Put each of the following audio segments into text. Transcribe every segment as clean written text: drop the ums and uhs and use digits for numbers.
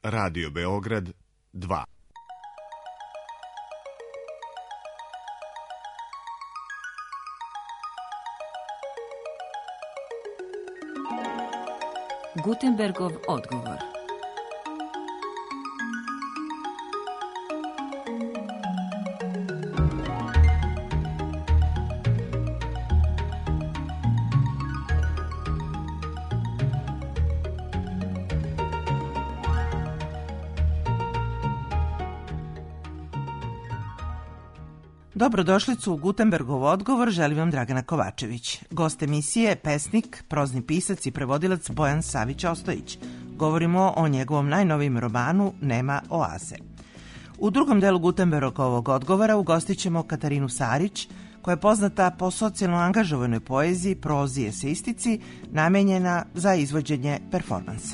Radio Beograd 2. Gutenbergov odgovor. Dobrodošlicu u Gutenbergov odgovor želi vam Dragana Kovačević. Gost emisije je pesnik, prozni pisac i prevodilac Bojan Savić Ostojić. Govorimo o njegovom najnovijem romanu Nema oaze. U drugom delu Gutenbergovog odgovora ugostit ćemo Katarinu Sarić, koja je poznata po socijalno angažovanoj poeziji, prozi i eseistici, namenjena za izvođenje performansa.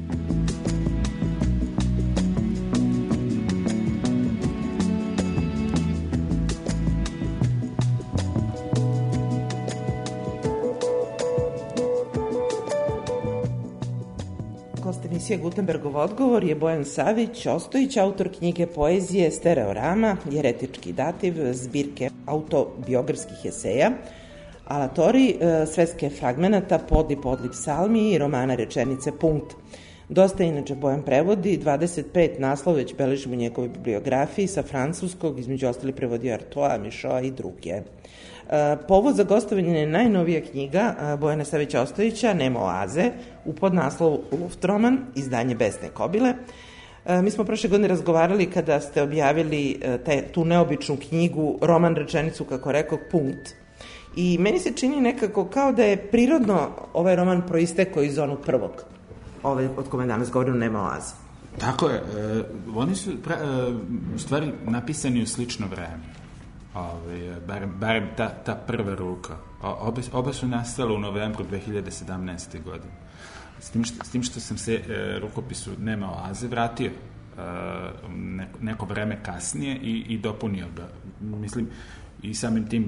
Emisija Gutenbergov odgovor je Bojan Savić Ostojić, autor knjige poezije Stereorama, jeretički dativ, zbirke autobiografskih eseja, Alatori, sveske fragmenata, podli psalmi i romana Rečenice punkt. Dosta inače Bojan prevodi, 25 naslova već beležimo u njegovoj bibliografiji sa francuskog, između ostali prevodio Artoa, Mišoa i druge. Povod za gostovanje je najnovija knjiga Bojana Savića Ostojića, Nema oaze, u podnaslovu Luftroman, izdanje Besne Kobile. Mi smo prošle godine razgovarali kada ste objavili tu neobičnu knjigu, roman Rečenicu, kako rekao, punkt. I meni se čini nekako kao da je prirodno ovaj roman proistekao iz onog prvog, od kome danas govorimo, Nema oaze. Tako je. Oni su u stvari napisani u slično vreme. Barem ta prva ruka. Oba su nastala u novembru 2017. godine. S tim što sam se rukopisu Nema oaze vratio neko vreme kasnije i dopunio ga. Mislim, i samim tim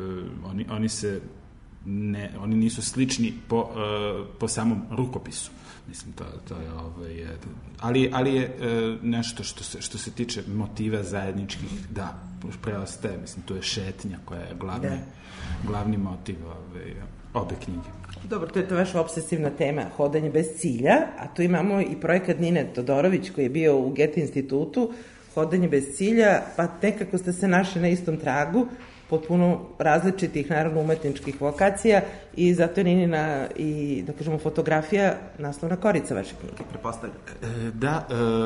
oni nisu slični po samom rukopisu. Mislim, to je ali je nešto što se tiče motiva zajedničkih, da, preostaje, mislim, to je šetnja koja je glavni motiv obe knjige. Dobro, to je to vaša obsesivna tema, hodanje bez cilja, a tu imamo i projekat Nine Todorović koji je bio u Goethe institutu, hodanje bez cilja, pa nekako ste se našli na istom tragu, potpuno različitih, naravno, umetničkih vokacija i zato je Ninina i, da kažemo, fotografija naslovna korica vaše knjige, prepostavljam. Da,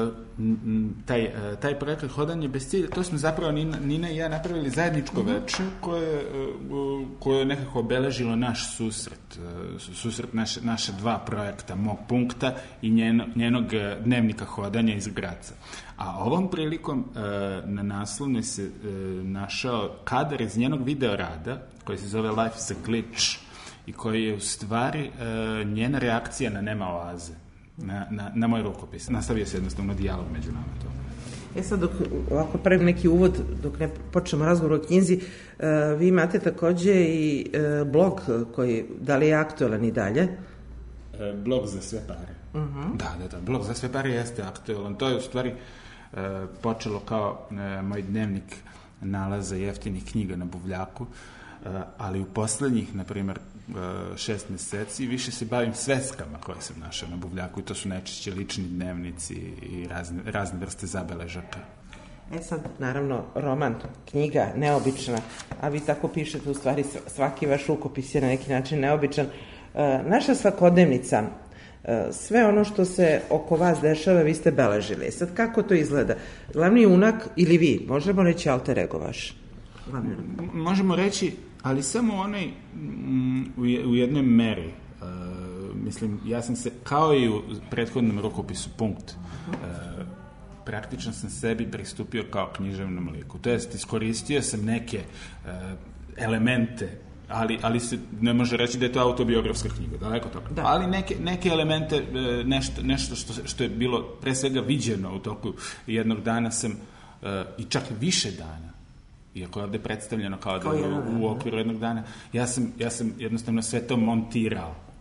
taj projekat Hodanje bez cilja, to smo zapravo Nina i ja napravili zajedničko veče koje je nekako obeležilo naš susret naše dva projekta, mog punkta i njenog dnevnika hodanja iz Graca. A ovom prilikom na naslovnoj se našao kadar iz njenog video rada koji se zove Life is a Glitch i koji je u stvari njena reakcija na Nema oaze, na moj rukopis. Nastavio se jednostavno dijalog među nama to. Sad dok ovako pravim neki uvod, dok ne počnemo razgovor o knjizi, vi imate takođe i blog koji, da li je aktualan i dalje? Blog za sve pare. Uh-huh. Da, blog za sve pare jeste aktualan. To je u stvari počelo kao moj dnevnik nalaza jeftinih knjiga na buvljaku, ali u poslednjih, na primer, 6 meseci više se bavim sveskama koje sam našao na buvljaku i to su najčešće lični dnevnici i razne vrste zabeležaka. Sad, naravno, roman, knjiga, neobična, a vi tako pišete, u stvari svaki vaš rukopis je na neki način neobičan. Naša svakodnevnica, sve ono što se oko vas dešava, vi ste beležili. Sad, kako to izgleda? Glavni junak ili vi, možemo reći alter ego vaš? Možemo reći, ali samo onaj u jednoj meri. Mislim, ja sam se, kao i u prethodnom rukopisu punkt, praktično sam sebi pristupio kao književnom liku. To jest, iskoristio sam neke elemente, ali se ne može reći da je to autobiografska knjiga, daleko toga. Da. Ali neke elemente, nešto što je bilo pre svega viđeno u toku jednog dana sam, i čak više dana, iako je ovde predstavljeno kao da u okviru jednog dana, ja sam jednostavno sve to montirao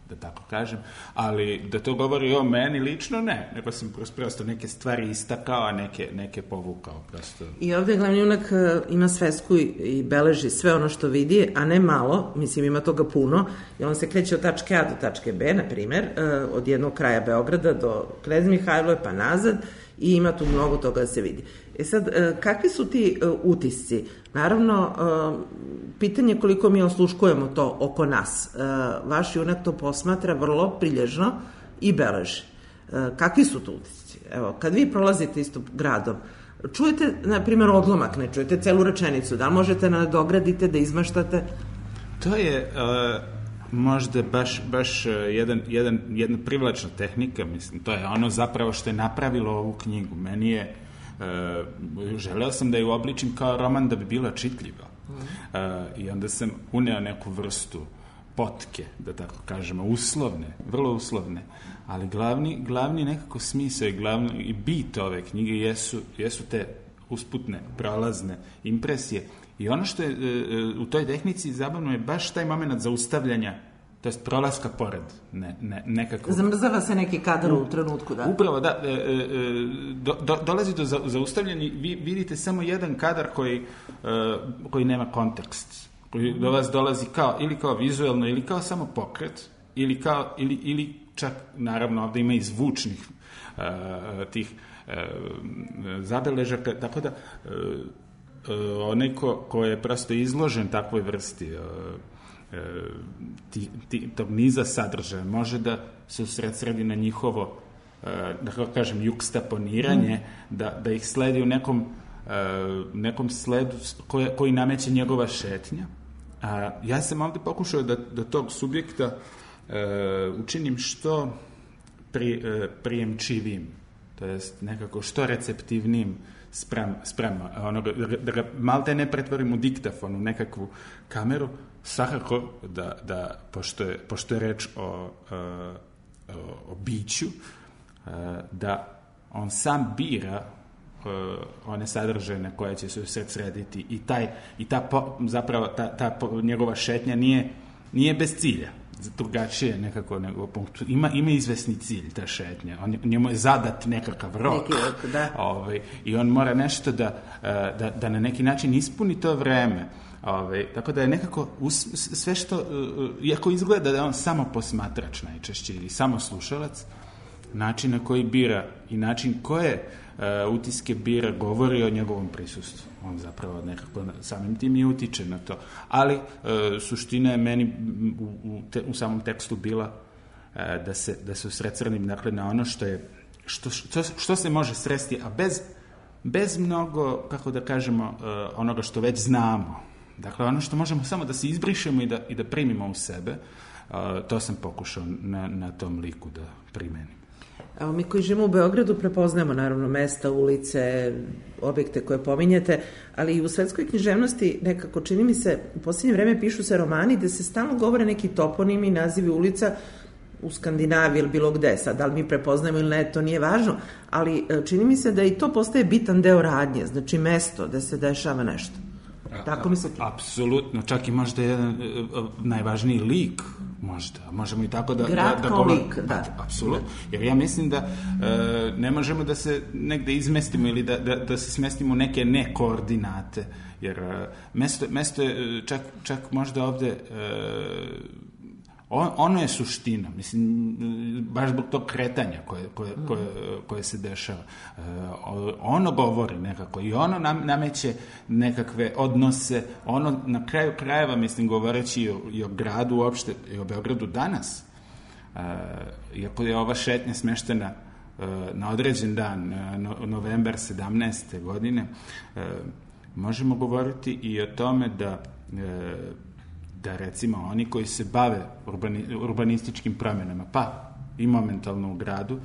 da tako kažem, ali da to govori o meni lično, ne, nego sam prosto neke stvari istakao, a neke povukao prosto. I ovde glavni junak ima svesku i beleži sve ono što vidi, a ne malo, mislim ima toga puno, i on se kreće od tačke A do tačke B, na primer, od jednog kraja Beograda do Knez Mihajlove pa nazad, i ima tu mnogo toga da se vidi. Sad, kakvi su ti utisci? Naravno, pitanje koliko mi osluškujemo to oko nas. Vaš junak to posmatra vrlo prilježno i beleži. Kakvi su to utisci? Evo, kad vi prolazite isto gradom, čujete, na primjer, odlomak, ne čujete celu rečenicu, da li možete nadogradite, da izmaštate? To je možda baš jedna privlačna tehnika, mislim, to je ono zapravo što je napravilo ovu knjigu. Meni je, želeo sam da je uobličim kao roman da bi bila čitljiva. I onda sam uneo neku vrstu potke, da tako kažemo, uslovne, vrlo uslovne, ali glavni nekako smisao i bit ove knjige jesu te usputne, prolazne impresije. I ono što je u toj tehnici zabavno je baš taj moment zaustavljanja, to jest prolaska pored, nekako. Zamrzava se neki kadar u trenutku, da. Upravo, da. Dolazi do zaustavljanja, vi vidite samo jedan kadar koji nema kontekst, koji do vas dolazi ili kao vizuelno, ili kao samo pokret, ili čak, naravno, ovde ima i zvučnih tih zabeležaka, tako da onaj ko je prosto izložen takvoj vrsti tog niza sadržaja može da se usredsredi na njihovo, da kako kažem, jukstaponiranje, da ih sledi u nekom sledu koji nameće njegova šetnja. Ja sam ovde pokušao da tog subjekta učinim što prijemčivim, to jest nekako što receptivnijim spremno, da ga malte ne pretvorim u diktafon, u nekakvu kameru, svakako da pošto je reč o biću, da on sam bira one sadržaje na koje će se usredsrediti i zapravo ta njegova šetnja nije bez cilja, drugačije nekako nego punkt. Ima izvesni cilj ta šetnja. Njemu je zadat nekakav rok. I on mora nešto da na neki način ispuni to vreme. Tako da je nekako sve što, iako izgleda da je on samo posmatrač najčešće ili samo slušalac, način na koji bira i način koje utiske bira govori o njegovom prisustvu. On zapravo nekako samim tim i utiče na to. Ali suština je meni u samom tekstu bila da se usredsredim, dakle, na ono što se može sresti, a bez mnogo, kako da kažemo, onoga što već znamo. Dakle, ono što možemo samo da se izbrišemo i da primimo u sebe, to sam pokušao na tom liku da primenim. Evo, mi koji živimo u Beogradu prepoznajemo naravno mesta, ulice, objekte koje pominjete, ali i u svetskoj književnosti nekako, čini mi se, u posljednje vreme pišu se romani gde se stalno govore neki toponimi, nazivi ulica u Skandinaviji ili bilo gde. Sad, da li mi prepoznajemo ili ne, to nije važno, ali čini mi se da i to postaje bitan deo radnje, znači mesto gde se dešava nešto. Tako mi se... Apsolutno, čak i možda jedan najvažniji lik, možemo i tako da... Grad kao lik, da. Apsolutno, jer ja mislim da ne možemo da se negde izmestimo ili da se smestimo u neke nekoordinate, jer mesto je čak možda ovde... Ono je suština, mislim, baš zbog tog kretanja koje se dešava. Ono govori nekako i ono nameće nekakve odnose, ono na kraju krajeva, mislim, govoreći i o gradu uopšte, i o Beogradu danas, iako je ova šetnja smeštena na određen dan, novembar 17. godine, možemo govoriti i o tome da recimo oni koji se bave urbanističkim promjenama, pa i momentalno u gradu,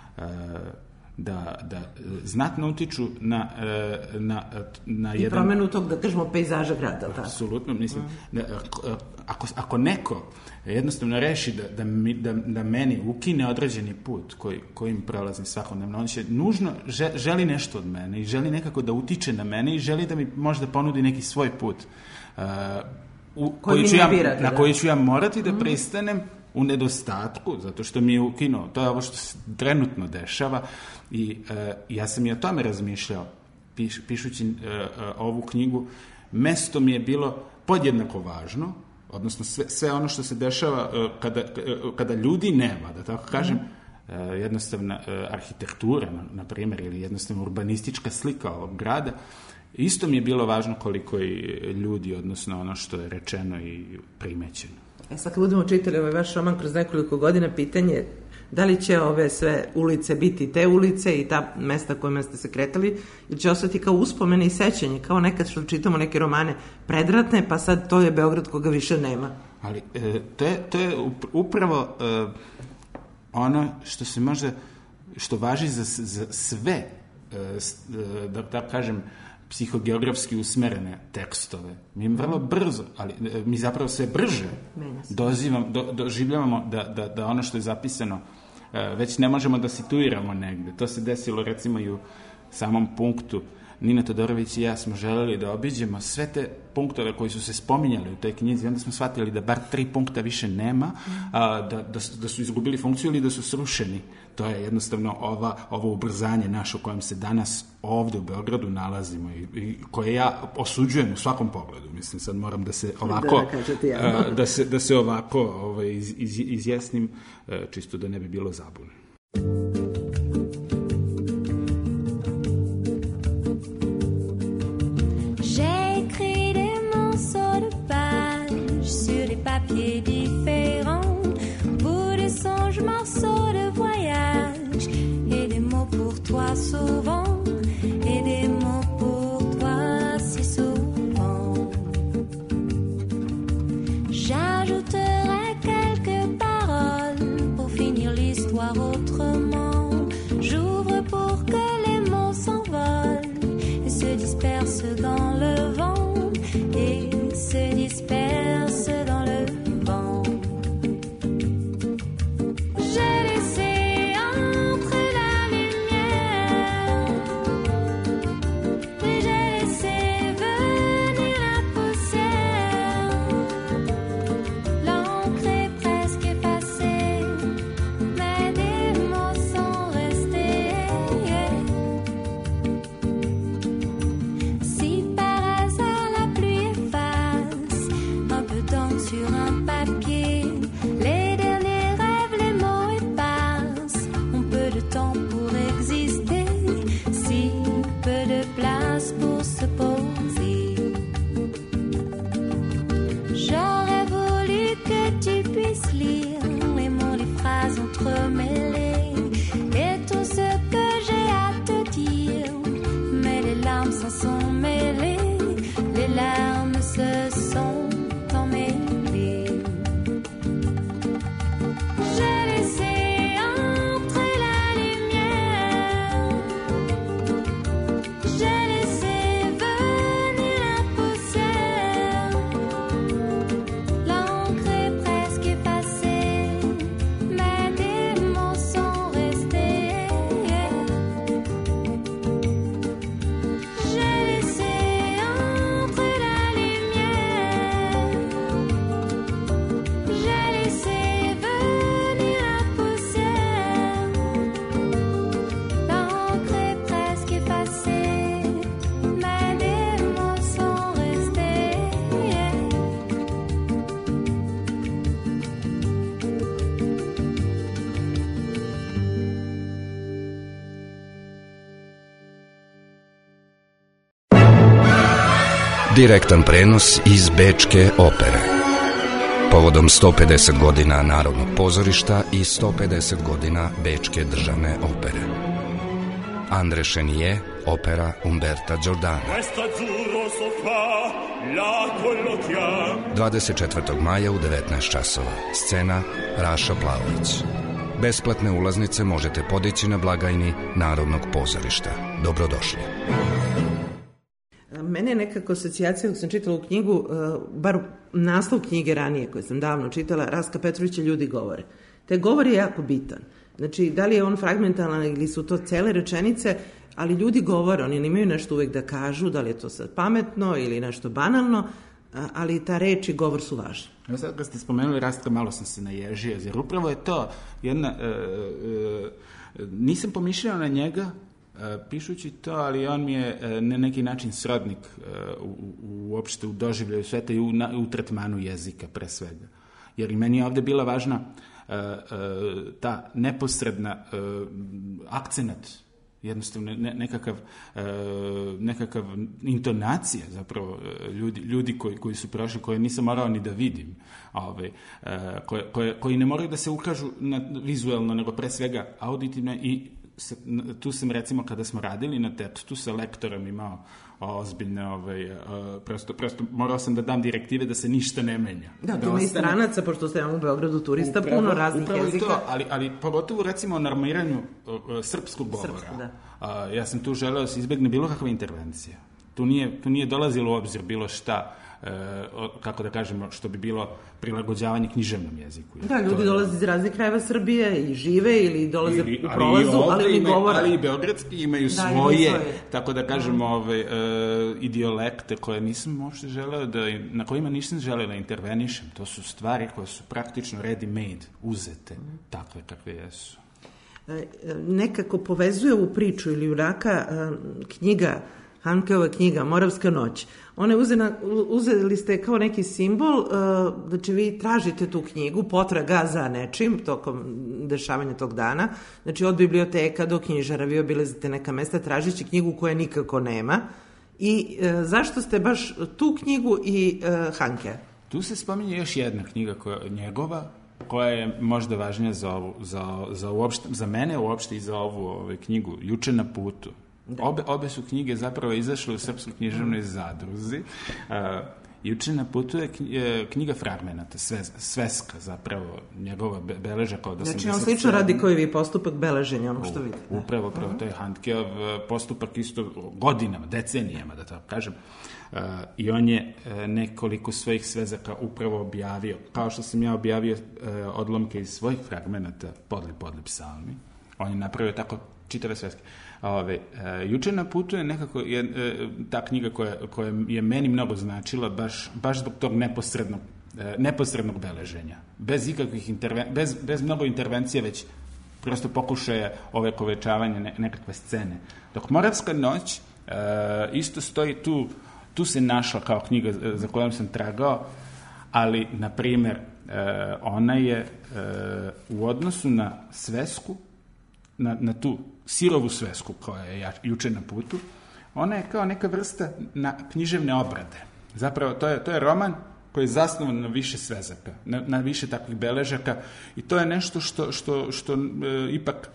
da znatno utiču na jedan... I promjenu tog, da kažemo, pejzaža grada. Apsolutno, mislim, ako neko jednostavno reši da meni ukine određeni put kojim prolazim svakodnevno, on će nužno želi nešto od mene i želi nekako da utiče na mene i želi da mi možda ponudi neki svoj put na koji ću ja morati da pristanem u nedostatku, zato što mi je ukinuo, to je ovo što se trenutno dešava i ja sam i o tome razmišljao pišući ovu knjigu. Mesto mi je bilo podjednako važno, odnosno sve ono što se dešava kada ljudi nema, da tako kažem, jednostavna arhitektura, na primjer, ili jednostavno urbanistička slika ovog grada, isto mi je bilo važno koliko i ljudi, odnosno ono što je rečeno i primećeno. Sad kad budemo čitali ovaj vaš roman kroz nekoliko godina, pitanje da li će ove sve ulice biti te ulice i ta mesta kojima ste se kretali, ili će ostati kao uspomene i sećanje, kao nekad što čitamo neke romane predratne, pa sad to je Beograd koga više nema. Ali to je upravo ono što se možda, što važi za sve, da kažem, psihogeografski usmerene tekstove. Mi vrlo brzo, ali mi zapravo sve brže doživljavamo da ono što je zapisano već ne možemo da situiramo negde. To se desilo recimo i u samom punktu. Nina Todorović i ja smo želeli da obiđemo sve te punktove koji su se spominjali u toj knjizi, onda smo shvatili da bar 3 punkta više nema, da su izgubili funkciju ili da su srušeni. To je jednostavno ovo ubrzanje naše u kojem se danas ovde u Beogradu nalazimo i koje ja osuđujem u svakom pogledu. Mislim, sad moram da se ovako da se ovako izjasnim, čisto da ne bi bilo zabune. Papiers différents, bouts de songes, morceaux de voyage, et des mots pour toi souvent, et des mots pour toi si souvent. J'ajouterai quelques paroles pour finir l'histoire autrement. J'ouvre pour que les mots s'envolent et se dispersent dans le vent, et se dispersent dans le vent. J'ai laissé entrer la lumière et j'ai laissé venir la poussière. L'encre est presque effacée, mais des mots sont restés. Si par hasard la pluie efface un peu d'encre sur un papier, les derniers rêves, les mots effacent. On peu de temps pour exister, si peu de place pour se poser. J'aurais voulu que tu puisses lire les mots, les phrases entremêlées et tout ce que j'ai à te dire, mais les larmes s'en sont mêlées, les larmes se sont emmêlées. J'ai laissé entrer la lumière, j'ai laissé venir la poussière. L'encre est presque effacée, mais des mots sont restés. J'ai laissé entrer la lumière, j'ai laissé venir la poussière. L'encre est presque effacée, mais des mots sont restés. Direktan prenos iz Bečke opere. Povodom 150 godina Narodnog pozorišta i 150 godina Bečke državne opere. André Chenier, opera Umberta Giordana. 24. maja u 19 časova. Scena Raša Plavović. Besplatne ulaznice možete podići na blagajni Narodnog pozorišta. Dobrodošli. Mene je nekako asocijacija dok sam čitala u knjigu, bar naslov knjige ranije koje sam davno čitala, Rastka Petrovića Ljudi govore. Taj govor je jako bitan. Znači, da li je on fragmentalan ili su to cele rečenice, ali ljudi govore, oni nemaju nešto uvek da kažu, da li je to sad pametno ili nešto banalno, ali ta reč i govor su važni. Ja sad kad ste spomenuli Rastka, malo sam se naježio, jer upravo je to jedna... nisam pomišljao na njega pišući to, ali on mi je na neki način srodnik uopšte u doživljaju sveta i u tretmanu jezika pre svega. Jer i meni je ovde bila važna ta neposredna akcenat, jednostavno nekakav intonacija zapravo ljudi koji su prošli, koje nisam morao ni da vidim, koji ne moraju da se ukažu vizuelno, nego pre svega auditivno. I tu sam, recimo, kada smo radili na tekstu sa lektorom imao ozbiljne, prosto morao sam da dam direktive da se ništa ne menja. Da, tu ima i stranaca, pošto ste u Beogradu turista, puno raznih jezika. To, ali pogotovo, recimo, o normiranju srpskog govora. Ja sam tu želeo da se izbegne bilo kakva intervencija. Tu nije dolazilo u obzir bilo šta, kako da kažemo, što bi bilo prilagođavanje književnom jeziku. Da, ljudi dolaze iz raznih krajeva Srbije i žive ili dolaze u prolazu, ali oni govore. Ali i beogradski imaju svoje, tako da kažemo, i dijalekte koje nisam uopšte želeo na kojima nisam želeo da intervenišem. To su stvari koje su praktično ready made, uzete, takve kakve jesu. Nekako povezuje ovu priču ili Juraka knjiga, Hankeova knjiga Moravska noć. One uzeli ste kao neki simbol da će vi tražite tu knjigu, potraga za nečim tokom dešavanja tog dana. Znači od biblioteka do knjižara vi obilazite neka mesta tražići knjigu koja nikako nema. I zašto ste baš tu knjigu i Hanke? Tu se spominje još jedna knjiga njegova, koja je možda važnija za mene uopšte i za ovu knjigu, Juče na putu. Obe su knjige zapravo izašle u Srpskoj književnoj zadruzi. Juče na putu je knjiga fragmenata, sveska zapravo, njegova beležaka od 87. Znači on slično radi koji vi postupak beleženja, ono što vidite. Upravo, to je Handkeov postupak isto godinama, decenijama, da tako kažem. I on je nekoliko svojih svezaka upravo objavio, kao što sam ja objavio odlomke iz svojih fragmenata Podli psalmi. On je napravio tako čitave sveske. Juče na putu je nekako ta knjiga koja je meni mnogo značila baš zbog tog neposrednog beleženja. Bez ikakvih bez mnogo intervencija, već prosto pokušaja ovekovečavanja nekakve scene. Dok Moravska noć isto stoji tu se našla kao knjiga za kojom sam tragao, ali, na primjer, ona je u odnosu na svesku, na tu sirovu svesku koja je Juče na putu, ona je kao neka vrsta književne obrade. Zapravo, to je roman koji je zasnovan na više svezaka, na više takvih beležaka, i to je nešto što ipak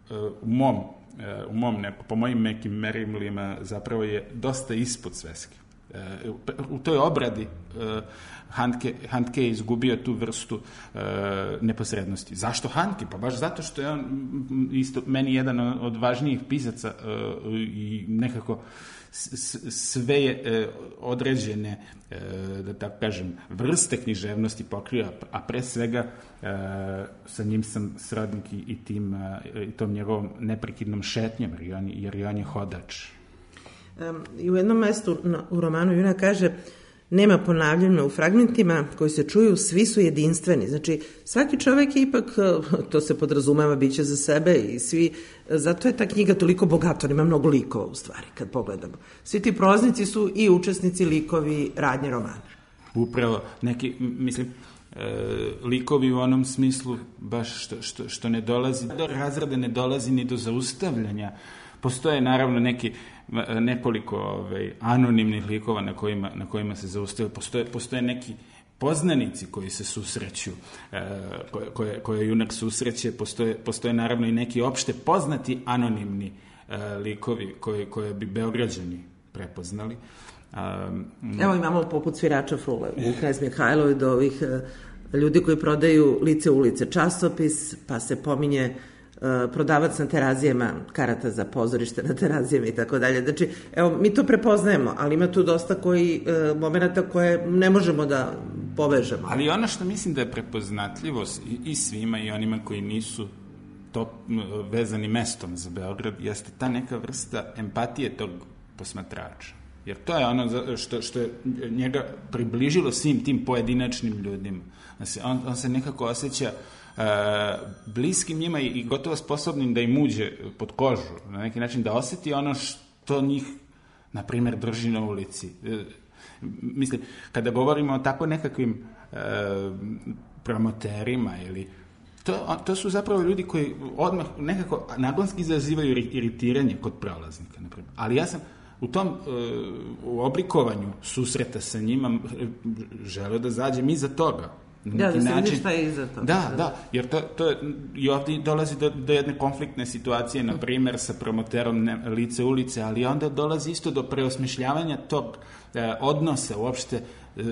po mojim nekim merilima zapravo je dosta ispod sveske. U toj obradi Handke je izgubio tu vrstu neposrednosti. Zašto Handke? Pa baš zato što je on isto meni jedan od važnijih pisaca i nekako sve je određene, da tako kažem, vrste književnosti pokrio, a pre svega sa njim sam srodnik i tom njegovom neprekidnom šetnjom, jer on je hodač. I u jednom mestu u romanu Juna kaže: nema ponavljanja u fragmentima koji se čuju, svi su jedinstveni. Znači, svaki čovek je ipak, to se podrazumeva, biće za sebe i svi, zato je ta knjiga toliko bogata, ima mnogo likova u stvari, kad pogledamo. Svi ti prolaznici su i učesnici, likovi radnje romana. Upravo, neki, mislim, likovi u onom smislu baš što ne dolazi do razrade, ne dolazi ni do zaustavljanja. Postoje naravno nekoliko anonimnih likova na kojima se zaustavljaju. Postoje neki poznanici koji se susreću, koje junak susreće. Postoje naravno i neki opšte poznati anonimni likovi koje bi Beograđani prepoznali. Evo imamo poput svirača Frule u Knez Mihajlovoj do ovih ljudi koji prodaju lice ulice časopis, pa se pominje prodavac na terazijama karata za pozorište na terazijama i tako dalje. Znači, evo, mi to prepoznajemo, ali ima tu dosta momenata koje ne možemo da povežemo. Ali ono što mislim da je prepoznatljivo i svima i onima koji nisu to vezani mestom za Beograd, jeste ta neka vrsta empatije tog posmatrača. Jer to je ono što je njega približilo svim tim pojedinačnim ljudima. Znači, on se nekako osjeća bliskim njima i gotovo sposobnim da im uđe pod kožu, na neki način da osjeti ono što njih, na primjer, drži na ulici. Mislim, kada govorimo o tako nekakvim promoterima ili to su zapravo ljudi koji odmah nekako nagonski izazivaju iritiranje kod prolaznika, na primjer. Ali ja sam u tom u oblikovanju susreta sa njima želeo da zađem iza toga. Da se vidi šta je iza toga. Da, jer to je, i ovdje dolazi do jedne konfliktne situacije, na primjer, sa promoterom lice ulice, ali onda dolazi isto do preosmišljavanja tog odnosa uopšte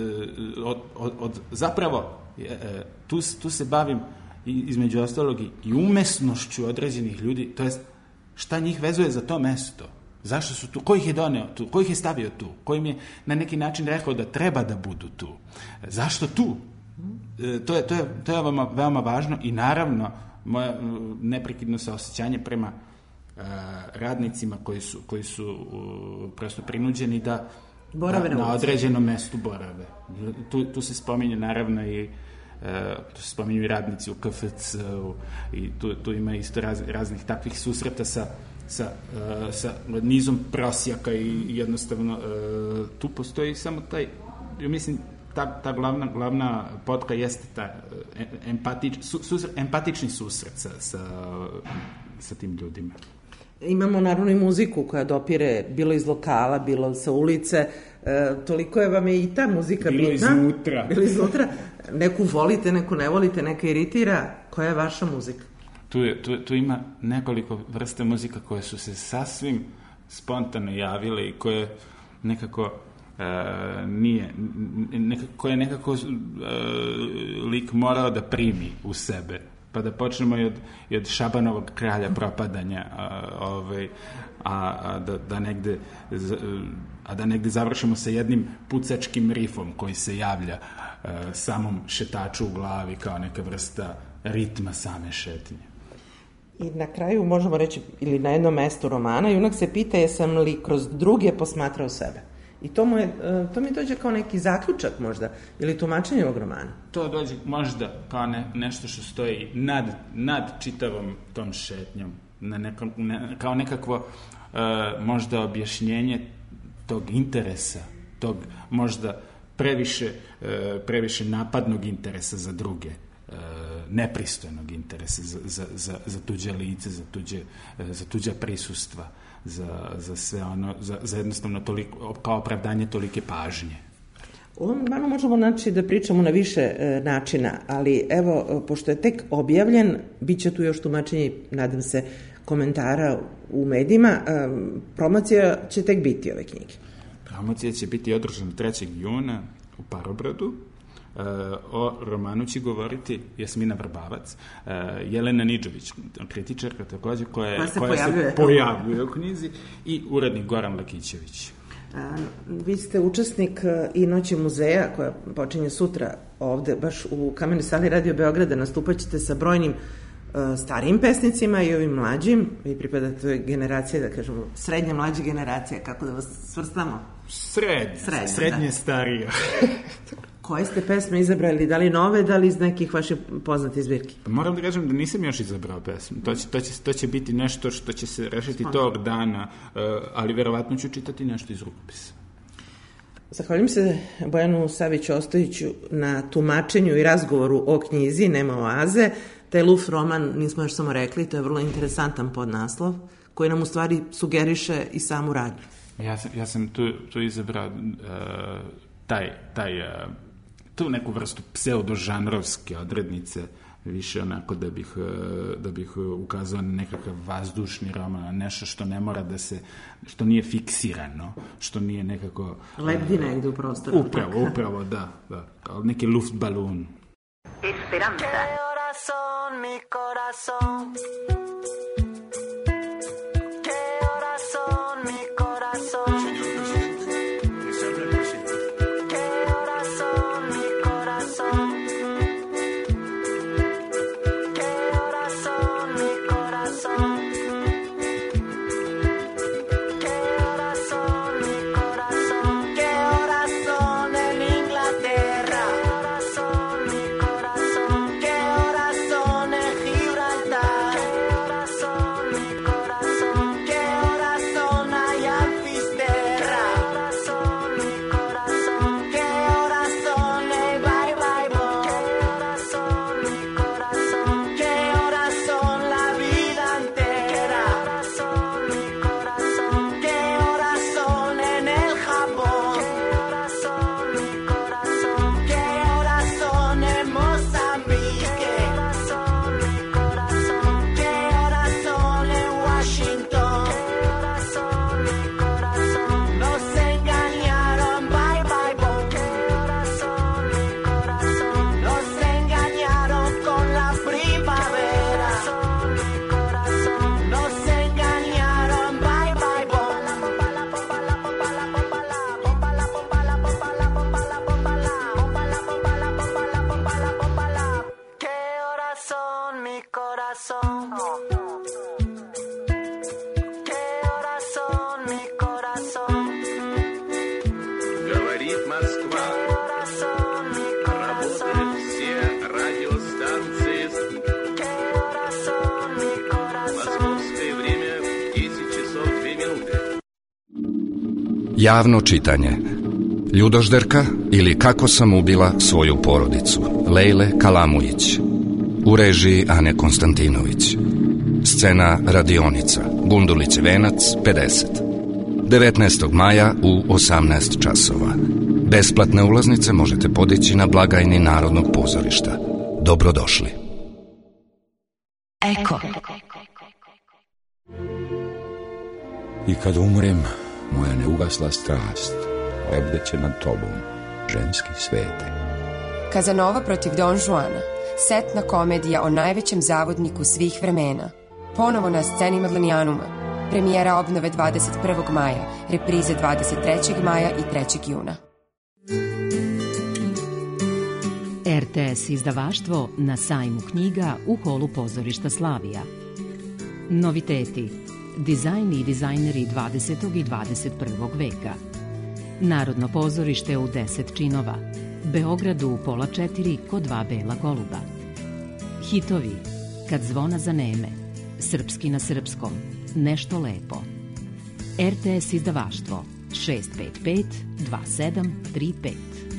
zapravo tu se bavim između ostalog i umesnošću određenih ljudi, to jest šta njih vezuje za to mesto. Zašto su tu? Ko ih je doneo tu? Ko ih je stavio tu? Ko im je na neki način rekao da treba da budu tu? Zašto tu? To je veoma važno i naravno moje neprekidno saosećanje prema radnicima koji su prosto prinuđeni da na određenom mestu borave. Tu se spominje naravno i tu se spominju i radnici u KFC i tu ima isto raznih takvih susreta sa nizom prosjaka i jednostavno tu postoji samo taj, ja mislim, ta glavna potka jeste ta empatični susret sa tim ljudima. Imamo naravno i muziku koja dopire bilo iz lokala, bilo sa ulice, toliko je vam je i ta muzika bitna. Bilo iznutra. Neku volite, neku ne volite, neka iritira. Koja je vaša muzika? Tu ima nekoliko vrste muzika koje su se sasvim spontano javile i koje nekako koje je nekako lik morao da primi u sebe. Pa da počnemo i od Šabanovog Kralja propadanja, a da negde završimo sa jednim pucačkim rifom koji se javlja samom šetaču u glavi kao neka vrsta ritma same šetnje. I na kraju možemo reći, ili na jednom mestu romana, junak se pita jesam li kroz druge posmatrao sebe. I to mi dođe kao neki zaključak možda, ili tumačenje ovog romana. To dođe možda kao nešto što stoji nad čitavom tom šetnjom, kao nekakvo možda objašnjenje tog interesa, tog možda previše napadnog interesa za druge, nepristojnog interesa za tuđe lice, za tuđa prisustva, za sve ono, za jednostavno toliko, kao opravdanje tolike pažnje. U ovom romanu možemo naći da pričamo na više načina, ali evo, pošto je tek objavljen, bit će tu još tumačenje, nadam se, komentara u medijima. Promocija će tek biti ove knjige. Promocija će biti održana 3. juna u Parobradu. O romanu će govoriti Jasmina Vrbavac, Jelena Nidžović, kritičarka takođe, koja se pojavljuje u knjizi, i urednik Goran Lakićević. Vi ste učesnik i Noći muzeja koja počinje sutra ovde, baš u Kamenoj sali Radio Beograda. Nastupat ćete sa brojnim starijim pesnicima i ovim mlađim. Vi pripadate generacije, da kažemo, srednja mlađa generacija, kako da vas svrstamo? Srednje starija. Koje ste pesme izabrali? Da li nove, da li iz nekih vaših poznatih zbirki? Moram da kažem da nisam još izabrao pesmu. To će biti nešto što će se rešiti tog dana, ali verovatno ću čitati nešto iz rukopisa. Zahvaljujem se Bojanu Saviću Ostojiću na tumačenju i razgovoru o knjizi Nema oaze. Taj Luf roman, nismo još samo rekli, to je vrlo interesantan podnaslov koji nam u stvari sugeriše i samu radnju. Ja sam tu izabrao tu neku vrstu pseudožanrovske odrednice, više onako da bih ukazao na nekakav vazdušni roman, na nešto što ne mora da se, što nije fiksirano, što nije nekako... Lebdi negde u prostoru. Upravo, da. Kao neki luftbalun. Esperanza. Que corazón, mi corazón. Que corazón, mi corazón. Corazón, mi corazón. mi corazón. Говорит Москва. Corazón, mi corazón. Работают все радиостанции. Corazón, mi corazón. Московское время 10 часов 2 минуты. Javno čitanje. Ljudožderka ili Kako sam ubila svoju porodicu, Lejle Kalamujić. U režiji Ane Konstantinović. Scena radionica, Gundulić Venac, 50. 19. maja u 18 časova. Besplatne ulaznice možete podići na blagajni Narodnog pozorišta. Dobrodošli. Eko. I kad umrem, moja neugasla strast lebdeće nad tobom, ženski svete. Kazanova protiv Don Juana, setna komedija o najvećem zavodniku svih vremena. Ponovo na sceni Madlenijanuma. Premijera obnove 21. maja, reprize 23. maja i 3. juna. RTS izdavaštvo na sajmu knjiga u holu pozorišta Slavija. Noviteti. Dizajn i dizajneri 20. i 21. veka. Narodno pozorište u 10 činova. Beogradu u 3:30 kod 2 bela goluba. Hitovi. Kad zvona zaneme. Srpski na srpskom. Nešto lepo. RTS izdavaštvo 655 2735.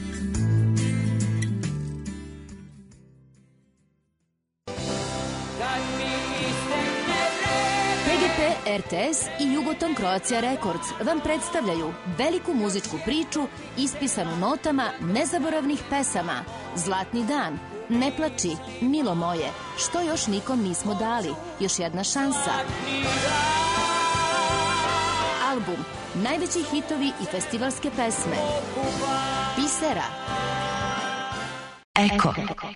RTS i Jugoton Croatia Records vam predstavljaju veliku muzičku priču ispisanu notama nezaboravnih pesama Zlatni dan, Ne plači, Milo moje, Što još nikom nismo dali, Još jedna šansa. Album, najveći hitovi i festivalske pesme. Bisera. Eko.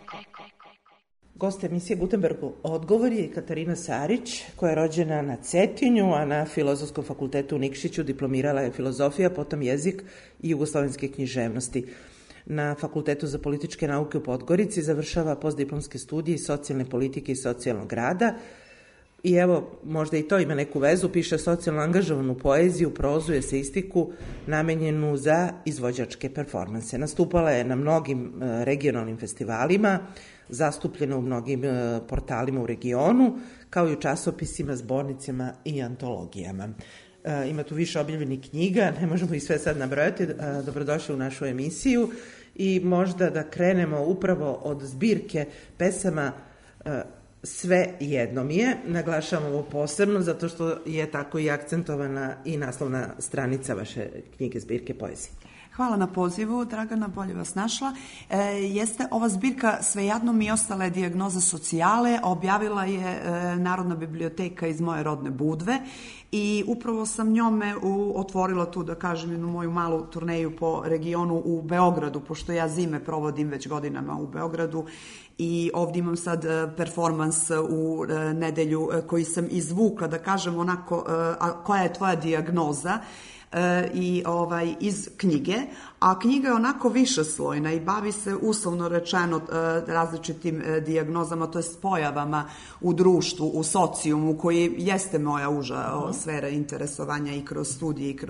Gost emisije Gutenbergov odgovor je Katarina Sarić, koja je rođena na Cetinju, a na Filozofskom fakultetu u Nikšiću diplomirala je filozofija, potom jezik i jugoslovenske književnosti. Na Fakultetu za političke nauke u Podgorici završava postdiplomske studije iz socijalne politike i socijalnog rada. I evo, možda i to ima neku vezu, piše socijalno angažovanu poeziju, prozu, eseistiku, namenjenu za izvođačke performanse. Nastupala je na mnogim regionalnim festivalima, zastupljena u mnogim portalima u regionu, kao i u časopisima, zbornicama i antologijama. Ima tu više objavljenih knjiga, ne možemo ih sve sad nabrojati. Dobrodošli u našu emisiju i možda da krenemo upravo od zbirke pesama Sve jedno mi je. Naglašavam ovo posebno zato što je tako i akcentovana i naslovna stranica vaše knjige zbirke poezije. Hvala na pozivu, Dragana, bolje vas našla. Jeste ova zbirka Svejedno mi ostala je dijagnoza socijale, objavila je Narodna biblioteka iz moje rodne Budve i upravo sam njome otvorila tu, da kažem, jednu moju malu turneju po regionu u Beogradu, pošto ja zime provodim već godinama u Beogradu i ovdje imam sad performans u nedelju koji sam izvukla, da kažem onako, koja je tvoja dijagnoza, i iz knjige, a knjiga je onako višeslojna i bavi se uslovno rečeno različitim dijagnozama, to je pojavama u društvu, u socijumu, koji jeste moja uža sfera interesovanja i kroz studije i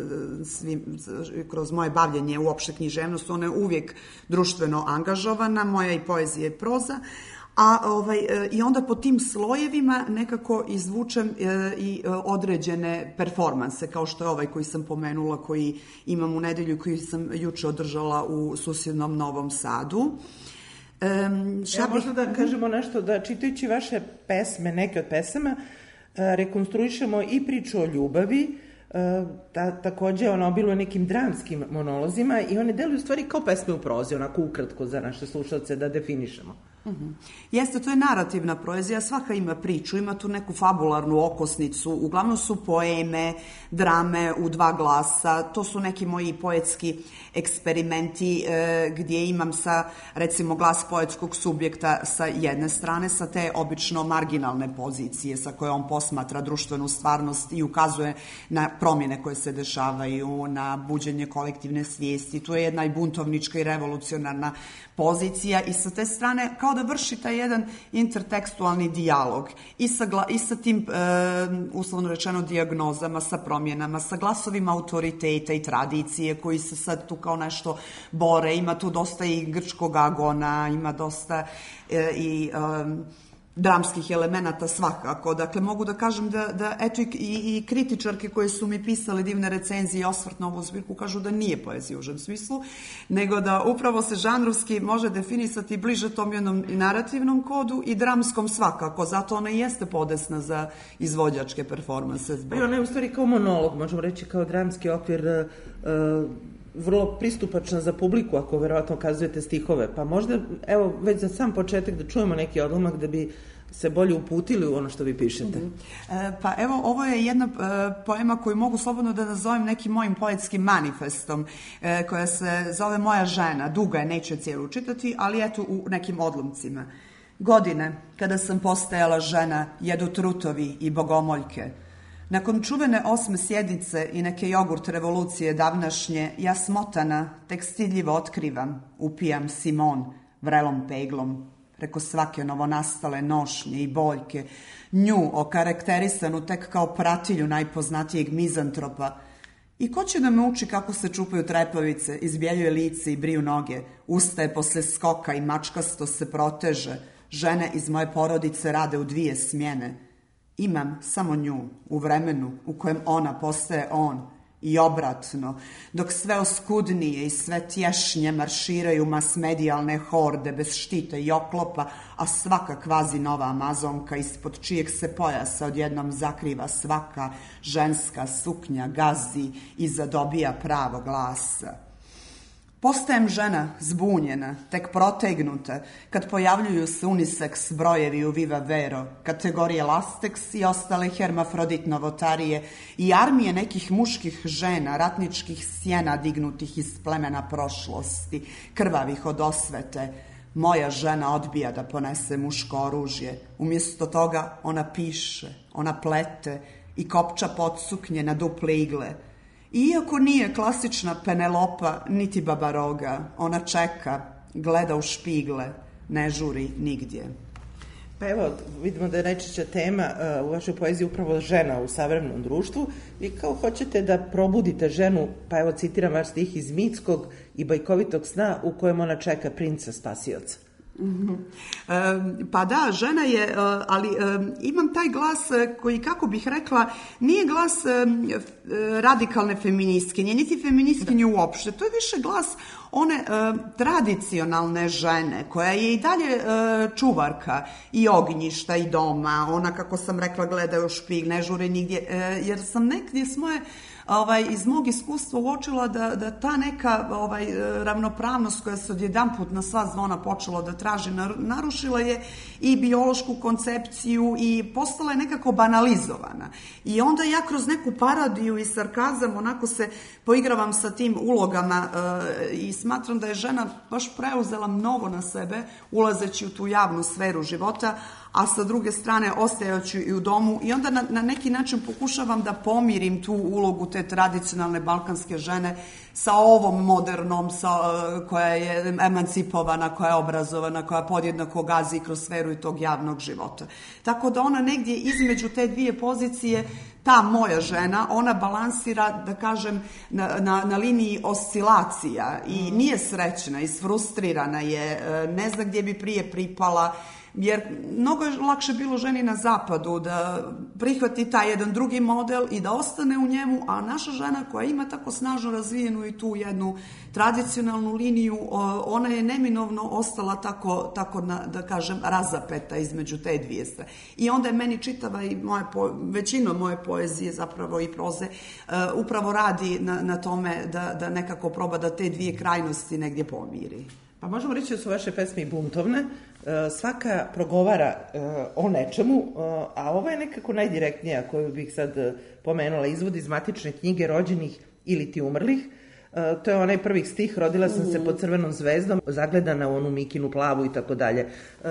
kroz moje bavljenje uopšte književnost. Ona je uvijek društveno angažovana, moja i poezija i proza. I onda po tim slojevima nekako izvučem i određene performanse, kao što je ovaj koji sam pomenula, koji imam u nedelju, koji sam juče održala u susjednom Novom Sadu. Možda da kažemo nešto, da čitajući vaše pesme, neke od pesama, rekonstruišemo i priču o ljubavi, takođe ona obiluje nekim dramskim monolozima i one deluju u stvari kao pesme u prozi, onako ukratko za naše slušalce da definišemo. Jeste, to je narativna poezija, svaka ima priču, ima tu neku fabularnu okosnicu, uglavnom su poeme, drame u 2 glasa, to su neki moji poetski eksperimenti gdje imam recimo glas poetskog subjekta sa jedne strane, sa te obično marginalne pozicije sa koje on posmatra društvenu stvarnost i ukazuje na promjene koje se dešavaju, na buđenje kolektivne svijesti, tu je jedna i buntovnička i revolucionarna pozicija i sa te strane kao da vrši taj jedan intertekstualni dijalog i sa tim, uslovno rečeno, dijagnozama, sa promjenama, sa glasovima autoriteta i tradicije koji se sad tu kao nešto bore. Ima tu dosta i grčkog agona, ima dosta i dramskih elemenata svakako. Dakle, mogu da kažem da eto i kritičarke koje su mi pisale divne recenzije i osvrt na ovu zbirku kažu da nije poezija u užem smislu, nego da upravo se žanrovski može definisati bliže tom jednom narativnom kodu i dramskom svakako. Zato ona i jeste podesna za izvođačke performanse. I ona je u stvari kao monolog, možemo reći kao dramski okvir, vrlo pristupačna za publiku, ako verovatno kazujete stihove. Pa možda, evo, već za sam početak da čujemo neki odlomak da bi se bolje uputili u ono što vi pišete. Pa evo, ovo je jedna poema koju mogu slobodno da nazovem nekim mojim poetskim manifestom, koja se zove Moja žena. Duga je, neću je cijelu čitati, ali eto u nekim odlomcima. Godine, kada sam postajala žena, jedu trutovi i bogomoljke. Nakon čuvene 8. sjednice i neke jogurt revolucije davnašnje, ja smotana, tek stidljivo otkrivam, upijam Simon vrelom peglom, preko svake novonastale nošnje i boljke, nju okarakterisanu tek kao pratilju najpoznatijeg mizantropa. I ko će da me uči kako se čupaju trepavice, izbjeljuje lice i briju noge, ustaje posle skoka i mačkasto se proteže, žene iz moje porodice rade u 2 smjene. Imam samo nju u vremenu u kojem ona postaje on i obratno, dok sve oskudnije i sve tješnje marširaju masmedijalne horde bez štita i oklopa, a svaka kvazi nova amazonka ispod čijeg se pojasa odjednom zakriva svaka ženska suknja gazi i zadobija pravo glasa. Postajem žena zbunjena, tek protegnuta, kad pojavljuju se unisex brojevi u Viva Vero, kategorije lastex i ostale hermafrodit novotarije i armije nekih muških žena, ratničkih sjena dignutih iz plemena prošlosti, krvavih od osvete. Moja žena odbija da ponese muško oružje. Umjesto toga ona piše, ona plete i kopča podsuknje na duple igle. Iako nije klasična Penelopa niti Baba Roga, ona čeka, gleda u špigle, ne žuri nigdje. Pa evo, vidimo da je najčešća tema u vašoj poeziji upravo žena u savremenom društvu. Vi kao hoćete da probudite ženu, pa evo citiram vaš stih, iz mitskog i bajkovitog sna u kojem ona čeka princa spasioca. Pa da, žena je, ali imam taj glas koji, kako bih rekla, nije glas radikalne feministkinje, niti feministkinje uopšte. To je više glas one tradicionalne žene, koja je i dalje čuvarka i ognjišta i doma. Ona, kako sam rekla, gleda u špig, ne žure nigdje, jer sam negdje s moje iz mog iskustva uočila da ta neka ravnopravnost koja se odjedanput na sva zvona počela da traži, narušila je i biološku koncepciju i postala je nekako banalizovana. I onda ja kroz neku parodiju i sarkazam onako se poigravam sa tim ulogama i smatram da je žena baš preuzela mnogo na sebe ulazeći u tu javnu sferu života, a sa druge strane ostajajući i u domu, i onda na neki način pokušavam da pomirim tu ulogu te tradicionalne balkanske žene sa ovom modernom, koja je emancipovana, koja je obrazovana, koja podjednako gazi kroz sferu i tog javnog života. Tako da ona negdje između te dvije pozicije, ta moja žena, ona balansira, da kažem, na liniji oscilacija i nije srećna, isfrustrirana je, ne zna gdje bi prije pripala, jer mnogo je lakše bilo ženi na zapadu da prihvati taj jedan drugi model i da ostane u njemu, a naša žena koja ima tako snažno razvijenu i tu jednu tradicionalnu liniju, ona je neminovno ostala tako da kažem, razapeta između te dvije strane. I onda je meni čitava i većina moje poezije, zapravo i proze, upravo radi na tome da nekako proba da te dvije krajnosti negdje pomiri. Pa možemo reći da su vaše pesme i buntovne, svaka progovara o nečemu, a ova je nekako najdirektnija koju bih sad pomenula, izvod iz matične knjige rođenih ili ti umrlih. To je onaj prvih stih, rodila sam se pod crvenom zvezdom, zagledana u onu Mikinu plavu i tako dalje.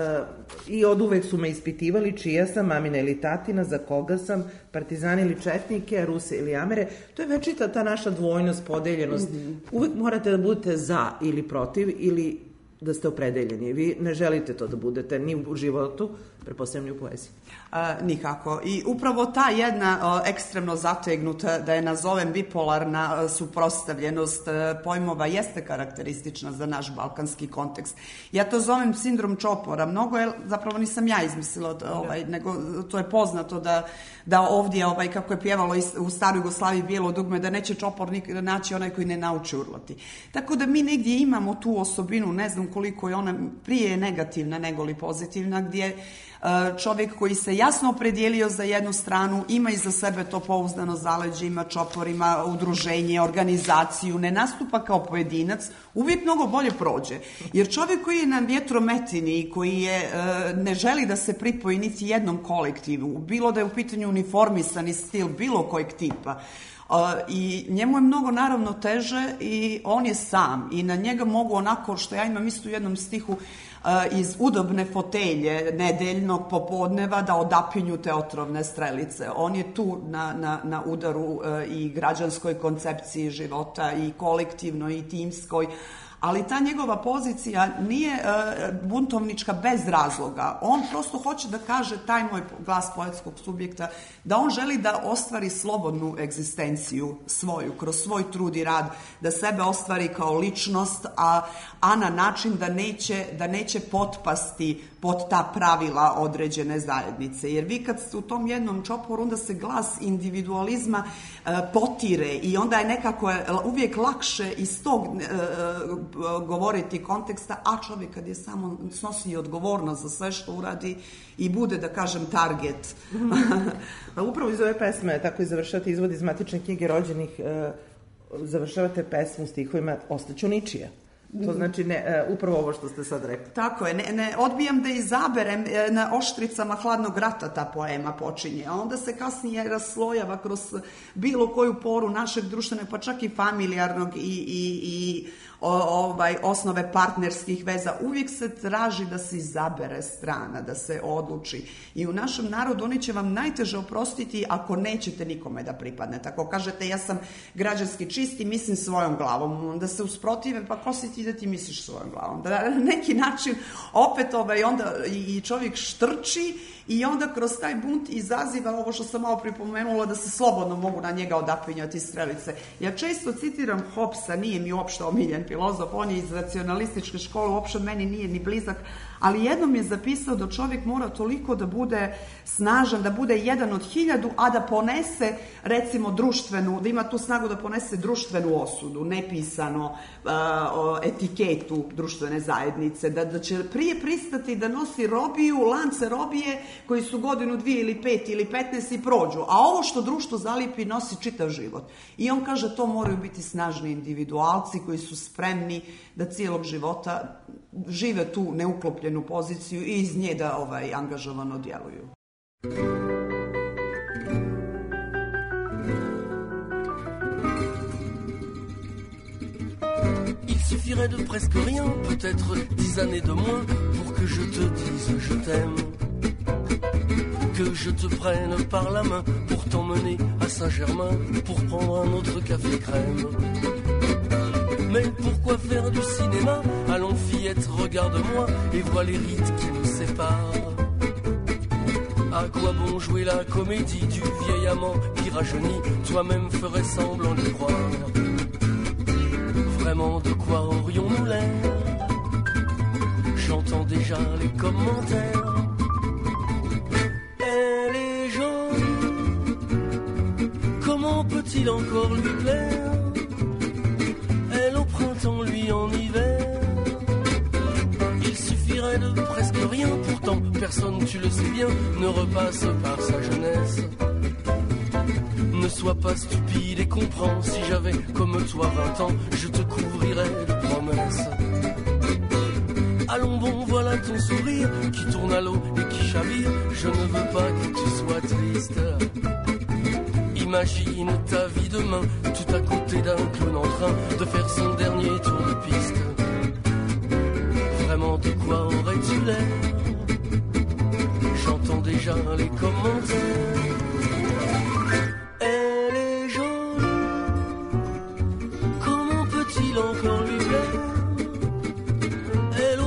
I od uvek su me ispitivali čija sam, mamina ili tatina, za koga sam, partizani ili četnike, Ruse ili Amere. To je večita ta naša dvojnost, podeljenost. Uvek morate da budete za ili protiv, ili da ste opredeljeni. Vi ne želite to da budete ni u životu, pretpostavljam ni u poeziji. Nikako. I upravo ta jedna ekstremno zategnuta, da je nazovem bipolarna suprotstavljenost pojmova jeste karakteristična za naš balkanski kontekst. Ja to zovem sindrom čopora. Mnogo je, zapravo nisam ja izmislila, nego to je poznato da ovdje, kako je pjevalo u staroj Jugoslaviji bijelo dugme, da neće čopor naći onaj koji ne nauči urlati. Tako da mi negdje imamo tu osobinu, ne znam koliko je ona prije negativna nego li pozitivna, gdje čovjek koji se jasno opredijelio za jednu stranu, ima iza sebe to pouzdano zaleđe, ima čopor, ima udruženje, organizaciju, ne nastupa kao pojedinac, uvijek mnogo bolje prođe. Jer čovjek koji je na vjetrometini i koji ne želi da se pripoji niti jednom kolektivu, bilo da je u pitanju uniformisani stil bilo kojeg tipa, i njemu je mnogo naravno teže i on je sam i na njega mogu onako, što ja imam isto u jednom stihu, iz udobne fotelje nedeljnog popodneva da odapinju te otrovne strelice. On je tu na udaru i građanskoj koncepciji života i kolektivnoj i timskoj, ali ta njegova pozicija nije buntovnička bez razloga. On prosto hoće da kaže, taj moj glas poetskog subjekta, da on želi da ostvari slobodnu egzistenciju svoju, kroz svoj trud i rad, da sebe ostvari kao ličnost, a na način da neće potpasti pod ta pravila određene zajednice. Jer vi kad ste u tom jednom čoporu, onda se glas individualizma potire i onda je nekako uvijek lakše iz tog govoriti konteksta, a čovjek kad je samo snosi odgovornost za sve što uradi i bude, da kažem, target. Upravo iz ove pesme, tako i završavate izvod iz matične knjige rođenih, završavate pesmu stihovima Ostaću ničija. To znači upravo ovo što ste sad rekli. Tako je, ne odbijam da izaberem, na oštricama hladnog rata ta poema počinje, a onda se kasnije raslojava kroz bilo koju poru našeg društvenog, pa čak i familijarnog i osnove partnerskih veza. Uvijek se traži da se izabere strana, da se odluči. I u našem narodu oni će vam najteže oprostiti ako nećete nikome da pripadnete. Ako kažete ja sam građanski čist i mislim svojom glavom, da se usprotive, pa ko si ti da ti misliš svojom glavom? Da na neki način opet onda i čovjek štrči i onda kroz taj bunt izaziva ovo što sam malo pripomenula, da se slobodno mogu na njega odapinjati strelice. Ja često citiram Hobbesa, nije mi uopšte omiljen filozof, on je iz racionalističke škole, uopšte meni nije ni blizak, ali jednom je zapisao da čovjek mora toliko da bude snažan, da bude jedan od 1000, a da ponese, recimo, društvenu, da ima tu snagu da ponese društvenu osudu, nepisano etiketu društvene zajednice, da će prije pristati da nosi robiju, lance robije koji su godinu, 2 ili 5 ili 15 i prođu, a ovo što društvo zalipi nosi čitav život. I on kaže to moraju biti snažni individualci koji su spremni da cijelog života žive tu neuklopljenu poziciju i iz nje da angažovano djeluju. Il suffirait de presque rien, peut-être 10 années de moins, pour que je te dise je t'aime. Que je te prenne par la main pour t'emmener à Saint-Germain, pour prendre un autre café crème. Mais pourquoi faire du cinéma? Allons fillette, regarde-moi et vois les rites qui nous séparent. À quoi bon jouer la comédie du vieil amant qui rajeunit? Toi-même ferais semblant d'y croire. Vraiment, de quoi aurions-nous l'air? J'entends déjà les commentaires. Elle est jolie, comment peut-il encore lui plaire? Elle au printemps, lui en hiver. Il suffirait de presque rien, pourtant personne, tu le sais bien, ne repasse par sa jeunesse. Ne sois pas stupide et comprends, si j'avais comme toi 20 ans, je te couvrirais de promesses. Allons bon, voilà ton sourire qui tourne à l'eau et qui chavire. Je ne veux pas que tu sois triste. Imagine ta vie demain, tout à côté d'un clown en train de faire son dernier tour de piste. Vraiment, de quoi aurais-tu l'air? J'entends déjà les commentaires. Elle est jolie, comment peut-il encore lui plaire? Elle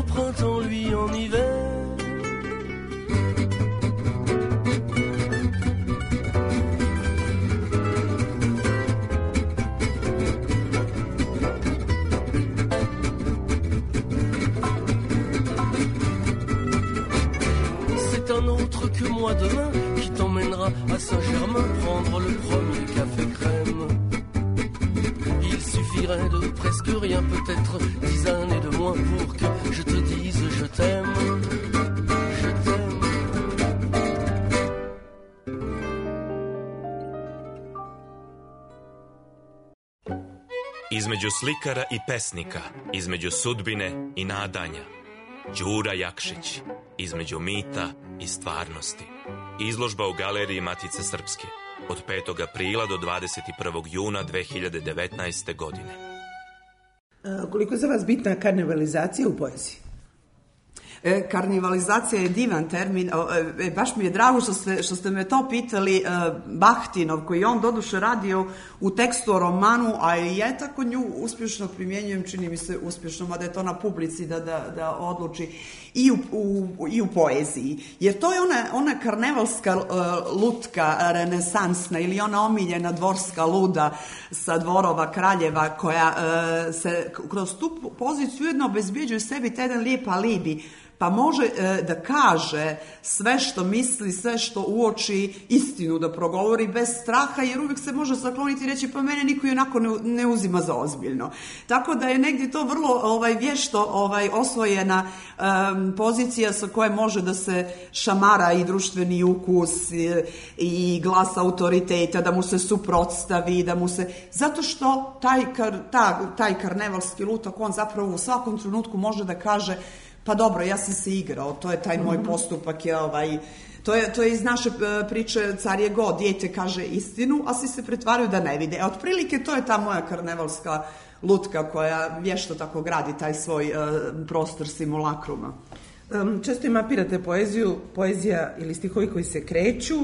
presque rien, peut-être 10 années de moins pour que je te dise je t'aime. Je t'aime. Između slikara i pesnika, između sudbine i nadanja. Đura Jakšić, između mita i stvarnosti. Izložba u Galeriji Matice Srpske od 5. aprila do 21. juna 2019. godine. Koliko je za vas bitna karnevalizacija u poeziji? Karnivalizacija je divan termin, baš mi je drago što ste me to pitali. Bahtinov, koji on doduše radio u tekstu o romanu, a i ja tako nju uspješno primjenjujem, čini mi se uspješno, mada je to na publici da odluči, i u poeziji. Jer to je ona karnevalska lutka renesansna ili ona omiljena dvorska luda sa dvorova kraljeva koja se kroz tu poziciju ujedno obezbjeđuje sebi taj jedan lijep alibi, pa može da kaže sve što misli, sve što uoči, istinu da progovori bez straha, jer uvijek se može zakloniti i reći pa mene niko i onako ne uzima za ozbiljno. Tako da je negdje to vrlo vješto osvojena pozicija sa koje može da se šamara i društveni ukus i glas autoriteta, da mu se suprotstavi, da mu se... Zato što taj karnevalski lutak, on zapravo u svakom trenutku može da kaže pa dobro, ja sam se igrao, to je taj moj postupak, to je iz naše priče Car je go, dijete kaže istinu, a svi se pretvaraju da ne vide. Otprilike to je ta moja karnevalska lutka koja vješto tako gradi taj svoj prostor simulakruma. Često i mapirate poeziju, poezija ili stihovi koji se kreću,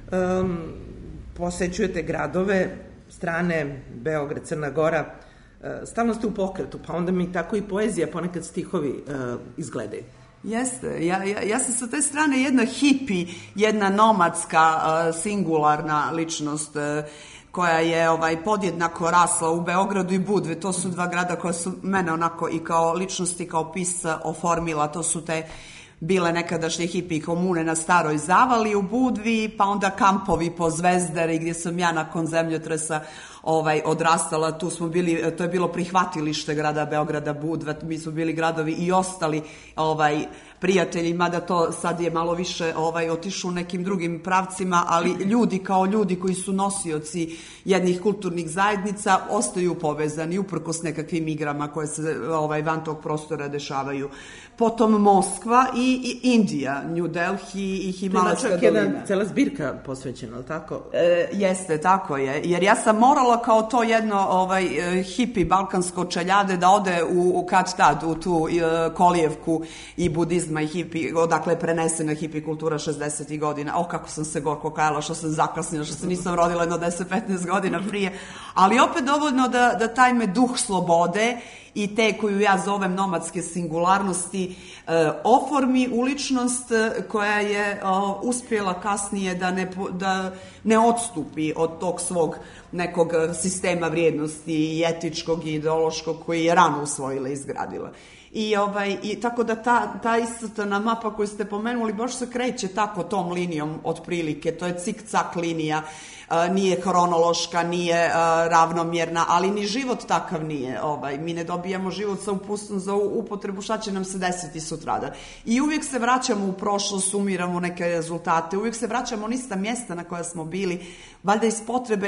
posećujete gradove, strane, Beograd, Crna Gora, stalno ste u pokretu, pa onda mi tako i poezija, ponekad stihovi izgledaju. Jeste, ja sam sa te strane jedna hipi, jedna nomadska, singularna ličnost koja je podjednako rasla u Beogradu i Budvi. To su dva grada koja su mene onako i kao ličnost i kao pisca oformila. To su te bile nekadašnje hipi komune na Staroj Zavali u Budvi, pa onda kampovi po Zvezdari gdje sam ja nakon zemljotresa odrastala. Tu smo bili, to je bilo prihvatilište grada Beograda Budva, mi smo bili gradovi i ostali prijatelji, mada to sad je malo više otišlo u nekim drugim pravcima, ali ljudi kao ljudi koji su nosioci jednih kulturnih zajednica ostaju povezani uprkos nekakvim igrama koje se van tog prostora dešavaju. Potom Moskva i Indija, New Delhi i Himalajska dolina. Čak jedna cela zbirka posvećena, ali tako? Jeste, tako je. Jer ja sam morala kao to jedno hipi balkansko čeljade da ode u kad-tad, u tu kolijevku i budizma i hipi, odakle je prenesena hipi kultura 60. godina. Kako sam se gorko kajala, što sam zakasnila, što se nisam rodila jedno 10-15 godina prije. Ali opet dovoljno da taj me duh slobode i te koju ja zovem nomadske singularnosti oformi u ličnost koja je uspjela kasnije da ne odstupi od tog svog nekog sistema vrijednosti i etičkog i ideološkog koji je rano usvojila i izgradila. I tako da ta iscrtana mapa koju ste pomenuli baš se kreće tako tom linijom otprilike, to je cik-cak linija, nije hronološka, nije ravnomjerna, ali ni život takav nije. Mi ne dobijamo život sa upustom za upotrebu šta će nam se desiti sutradan. I uvijek se vraćamo u prošlost, sumiramo neke rezultate, uvijek se vraćamo na ista mjesta na koja smo bili, valjda iz potrebe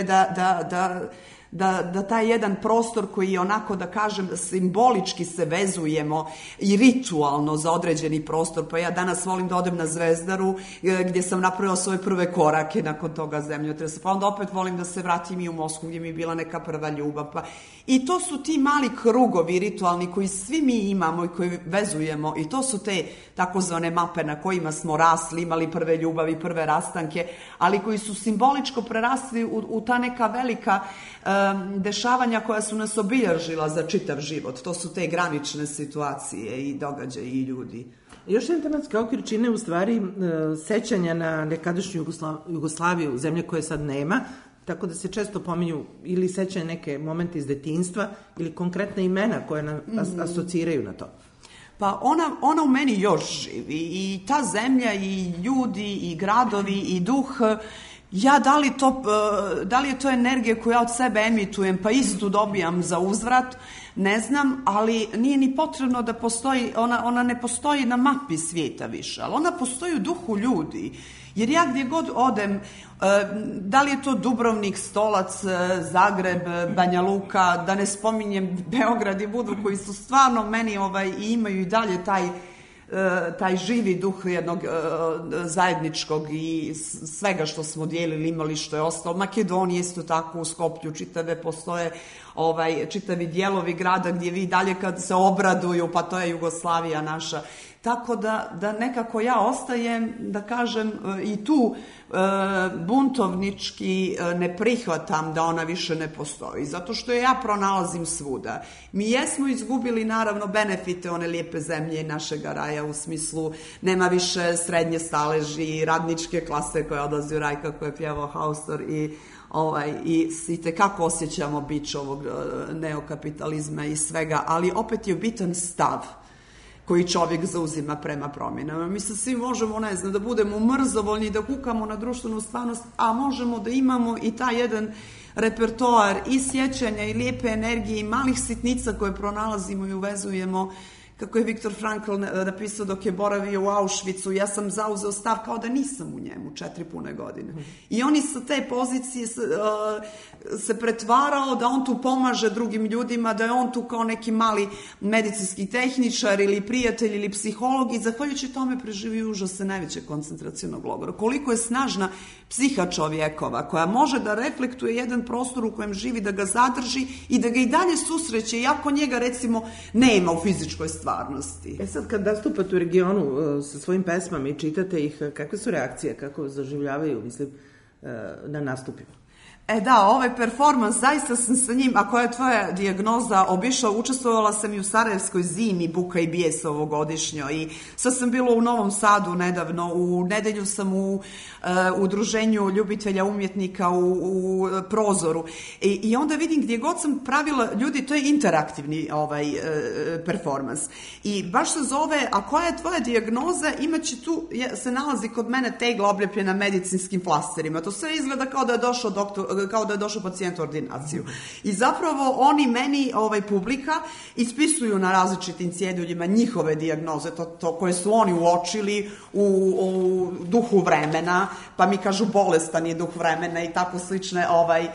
da taj jedan prostor koji je onako, da kažem, simbolički se vezujemo i ritualno za određeni prostor. Pa ja danas volim da odem na Zvezdaru gdje sam napravila svoje prve korake nakon toga zemljotresa. Pa onda opet volim da se vratim i u Moskvu gdje mi je bila neka prva ljubav. I to su ti mali krugovi ritualni koji svi mi imamo i koji vezujemo. I to su te takozvane mape na kojima smo rasli, imali prve ljubavi, prve rastanke, ali koji su simboličko prerasli u ta neka velika dešavanja koja su nas obilježila za čitav život. To su te granične situacije i događaje i ljudi. Još jedan tematski okvir čine u stvari sećanja na nekadašnju Jugoslaviju, zemlje koje sad nema, tako da se često pominju ili sećanje neke momente iz detinjstva ili konkretna imena koje nam asociraju na to. Pa ona u meni još živi i ta zemlja i ljudi i gradovi i duh Ja, da li je to energija koju ja od sebe emitujem, pa istu dobijam za uzvrat, ne znam, ali nije ni potrebno da postoji, ona ne postoji na mapi svijeta više, ali ona postoji u duhu ljudi. Jer ja gdje god odem, da li je to Dubrovnik, Stolac, Zagreb, Banja Luka, da ne spominjem Beograd i Budvu, koji su stvarno meni i imaju i dalje taj živi duh jednog zajedničkog i svega što smo dijelili, imali, što je ostalo. Makedonija isto tako, u Skoplju čitave postoje čitavi dijelovi grada gdje vi dalje kad se obraduju, pa to je Jugoslavija naša. Tako da nekako ja ostajem, da kažem, i tu buntovnički ne prihvatam da ona više ne postoji, zato što je ja pronalazim svuda. Mi jesmo izgubili naravno benefite one lijepe zemlje našega raja, u smislu nema više srednje staleži, radničke klase koja odlazi u raj, kako je pjevao Haustor, i tekako osjećamo bić ovog neokapitalizma i svega, ali opet je bitan stav koji čovjek zauzima prema promjenama. Mi se svi možemo, ne znam, da budemo mrzovoljni, da kukamo na društvenu stvarnost, a možemo da imamo i taj jedan repertoar i sjećanja i lijepe energije i malih sitnica koje pronalazimo i uvezujemo. Kako je Viktor Frankl napisao dok je boravio u Auschwitzu, ja sam zauzeo stav kao da nisam u njemu 4 pune godine. I oni sa te pozicije se pretvarao da on tu pomaže drugim ljudima, da je on tu kao neki mali medicinski tehničar ili prijatelj ili psiholog i zahvaljujući tome preživio užasne najveće koncentracionog logora. Koliko je snažna psiha čovjekova koja može da reflektuje jedan prostor u kojem živi, da ga zadrži i da ga i dalje susreće, iako njega recimo nema u fizičkoj stvarnosti. Sad kad nastupate u regionu sa svojim pesmama i čitate ih, kakve su reakcije, kako zaživljavaju, mislim, na nastupima? Ovaj performans, zaista sam sa njim, a koja je tvoja dijagnoza, učestvovala sam i u Sarajevskoj zimi Buka i bijesa ovogodišnjoj i sad sam bila u Novom Sadu nedavno, u nedelju sam u udruženju ljubitelja umjetnika u Prozoru i onda vidim gdje god sam pravila, ljudi, to je interaktivni performans i baš se zove, a koja je tvoja dijagnoza, imaće tu, se nalazi kod mene tegla obljepljena medicinskim flasterima, to sve izgleda kao da je došao kao da je došao pacijent u ordinaciju. I zapravo oni meni, publika, ispisuju na različitim cjeduljima njihove dijagnoze, to koje su oni uočili u duhu vremena, pa mi kažu bolestan je duh vremena i tako slične,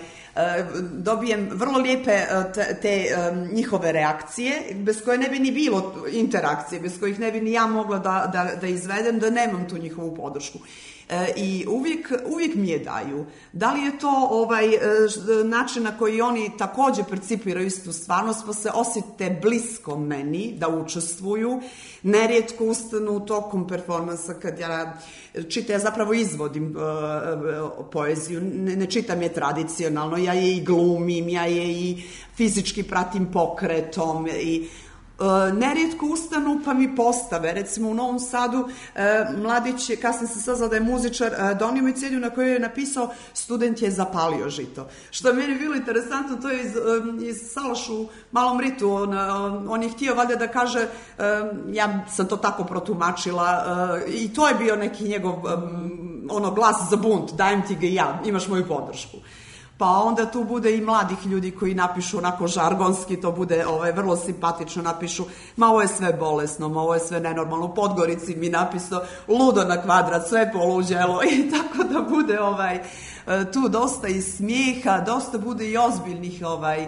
dobijem vrlo lijepe te njihove reakcije, bez koje ne bi ni bilo interakcije, bez kojih ne bi ni ja mogla da izvedem, da nemam tu njihovu podršku. I uvijek mi je daju. Da li je to način na koji oni također percipiraju istu stvarnost, pa se osjete blisko meni da učestvuju. Nerijetko ustanu tokom performansa kad ja čitam, ja zapravo izvodim poeziju, ne čitam je tradicionalno, ja je i glumim, ja je i fizički pratim pokretom i nerijetko ustanu pa mi postave. Recimo u Novom Sadu mladić, kasnije se saznala da je muzičar, donio mi cedju na kojoj je napisao student je zapalio žito. Što je meni bilo interesantno, to je iz Salaš u Malom Ritu. On je htio valjda da kaže, ja sam to tako protumačila i to je bio neki njegov glas za bunt, dajem ti ga i ja, imaš moju podršku. Pa onda tu bude i mladih ljudi koji napišu onako žargonski, to bude vrlo simpatično, napišu, ma ovo je sve bolesno, ma ovo je sve nenormalno, u Podgorici mi napisao ludo na kvadrat, sve poluđelo i tako da bude tu dosta i smijeha, dosta bude i ozbiljnih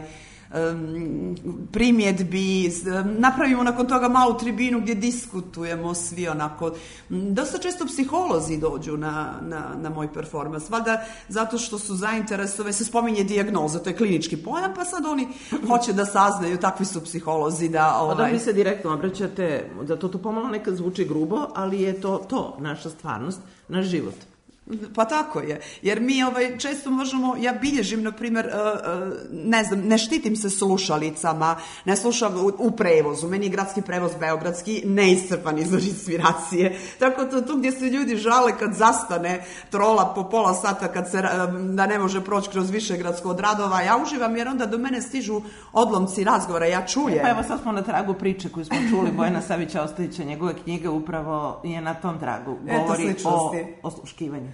primjedbi, napravimo nakon toga malu tribinu gdje diskutujemo svi onako. Dosta često psiholozi dođu na moj performans, valjda zato što su zainteresovani, se spominje dijagnoza, to je klinički pojam, pa sad oni hoće da saznaju, takvi su psiholozi da... Da vi se direktno obraćate, da to pomalo nekad zvuči grubo, ali je to naša stvarnost, naš život. Pa tako je, jer mi često možemo, ja bilježim, na primjer, ne znam, ne štitim se slušalicama, ne slušam u prevozu, meni je gradski prevoz beogradski neiscrpan izvor inspiracije, tako tu gdje se ljudi žale kad zastane trola po pola sata, da ne može proći kroz Višegradsko od radova, ja uživam jer onda do mene stižu odlomci razgovora, ja čujem. Pa evo sad smo na tragu priče koju smo čuli Bojana Savića Ostojića, njegove knjige upravo je na tom tragu, govori o osluškivanju.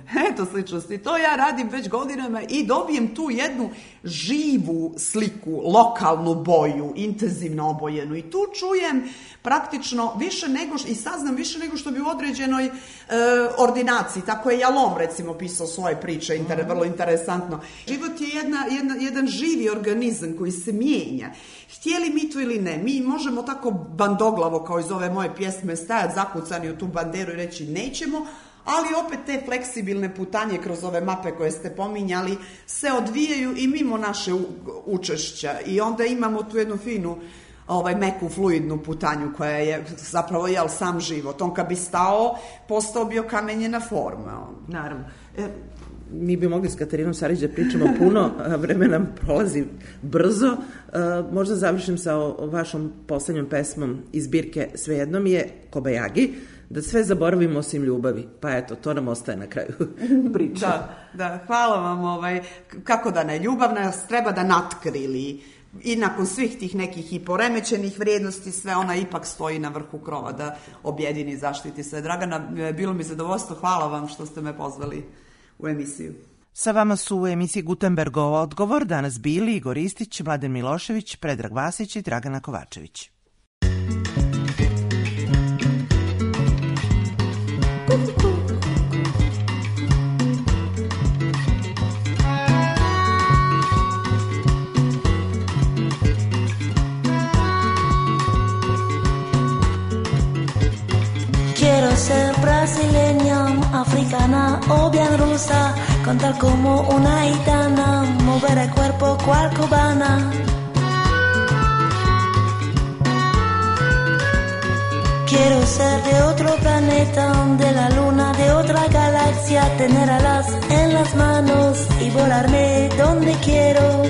Eto sličnosti. To ja radim već godinama i dobijem tu jednu živu sliku, lokalnu boju, intenzivno obojenu. I tu čujem praktično više nego, i saznam više nego što bi u određenoj ordinaciji. Tako je Jalom recimo pisao svoje priče, vrlo interesantno. Život je jedan živi organizam koji se mijenja. Htjeli mi to ili ne, mi možemo tako bandoglavo kao iz ove moje pjesme stajati zakucani u tu banderu i reći nećemo, ali opet te fleksibilne putanje kroz ove mape koje ste pominjali se odvijaju i mimo naše učešća i onda imamo tu jednu finu meku, fluidnu putanju koja je zapravo sam život. On kad bi stao, postao bi okamenjena forma. Naravno. Mi bi mogli s Katarinom Sarić da pričamo puno, vremena prolazi brzo. Možda završim sa vašom poslednjom pesmom iz zbirke Svejedno mi je, Kobajagi, da sve zaboravimo osim ljubavi. Pa eto, to nam ostaje na kraju priče. Da, hvala vam. Kako da ne, ljubav nas treba da natkrili i nakon svih tih nekih i poremećenih vrijednosti, sve ona ipak stoji na vrhu krova da objedini i zaštiti sve. Dragana, bilo mi zadovoljstvo, hvala vam što ste me pozvali u emisiju. Sa vama su u emisiji Gutenbergov odgovor danas bili Igor Istić, Mladen Milošević, Predrag Vasić i Dragana Kovačević. Quiero ser brasileña, africana o bien rusa, cantar como una gitana, mover el cuerpo cual cubana. Quiero ser de otro planeta, de la luna, de otra galaxia, tener alas en las manos y volarme donde quiero.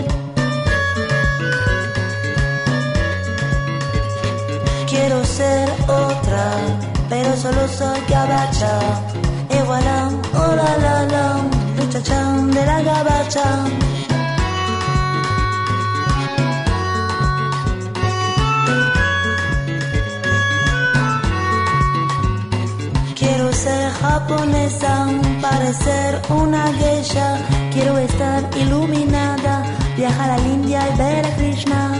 Quiero ser otra, pero solo soy gabacha. Y voilà, oh la la, muchachán de la gabacha. Quiero ser japonesa, parecer una geisha. Quiero estar iluminada, viajar a la India y ver a Krishna.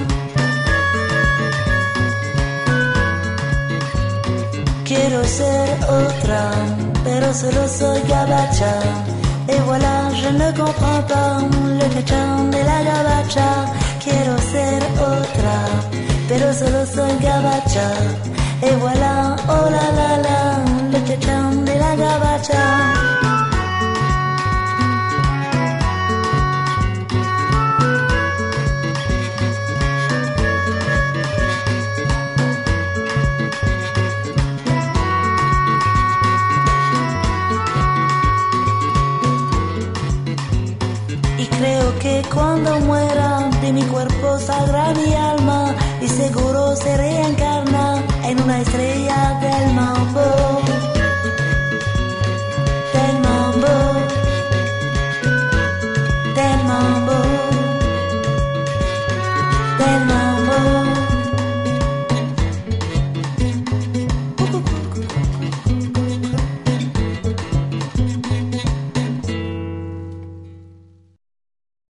Quiero ser otra, pero solo soy gabacha. Et voilà, je ne comprends pas le chachán de la gabacha. Quiero ser otra, pero solo soy gabacha. Et voilà, oh la, le chachán de la gabacha. Cuando muera de mi cuerpo saldrá mi alma y seguro seré encarnada